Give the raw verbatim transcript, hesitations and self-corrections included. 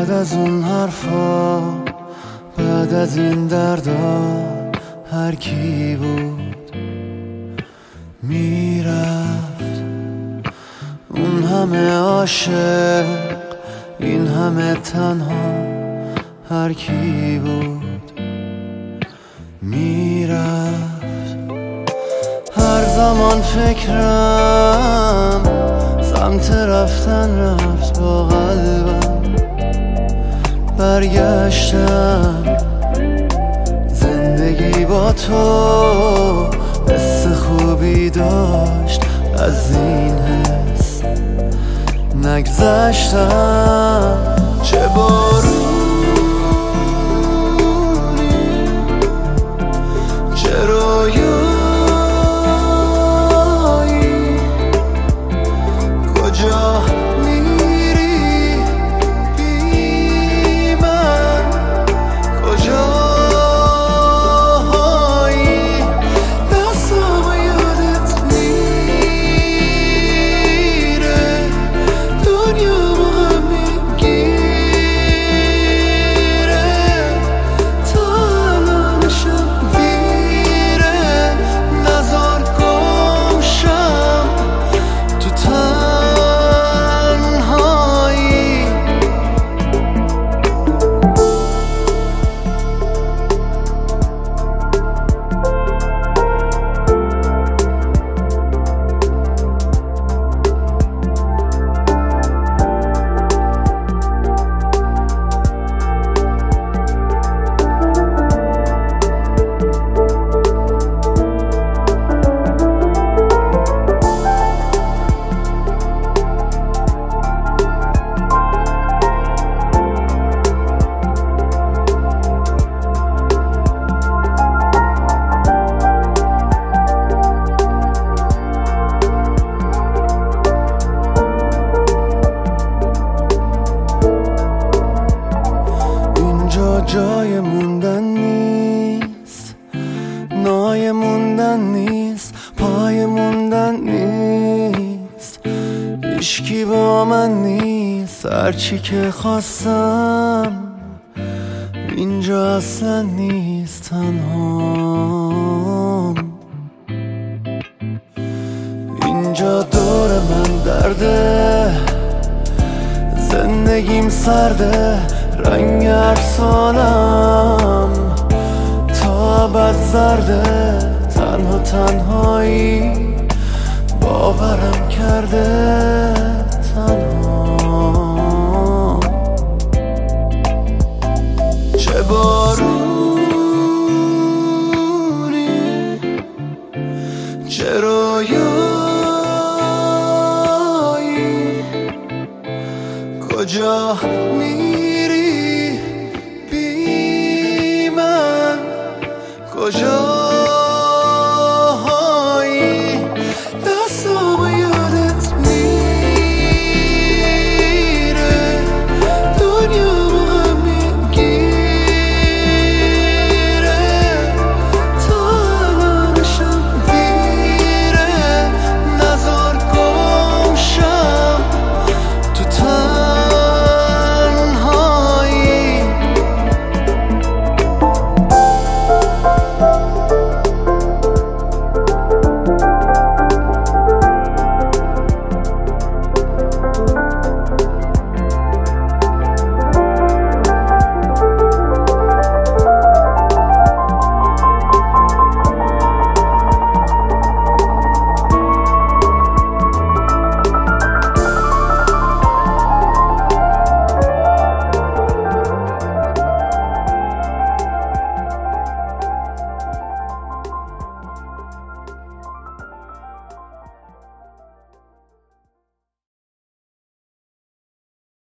بعد از اون حرفا، بعد از این دردا، هر کی بود میرفت. اون همه عاشق، این همه تنها، هر کی بود میرفت. هر زمان فکرم سمت رفتن رفت، با قلبم برگشتم. زندگی با تو حس خوبی داشت، از این حس نگذشتم. چه بارونی، چه رویایی، کجا میری بی من، کجایی؟ دستم یادت میره، دنیا با هم میگیره، تا الانشم دیره. نزار گمشم تو تنهایی. جای موندن نیست، نای موندن نیست، پای موندن نیست، هیچکی با من نیست. هرچی که خواستم اینجا اصلا نیست، تنهام. اینجا دور من درده، زندگیم سرده، رنگ افسانم تا ابد زرده. تنها تنهایی باورم کرده، تنها. چه بارونی، چه رویایی، کجا میری بی من، کجا؟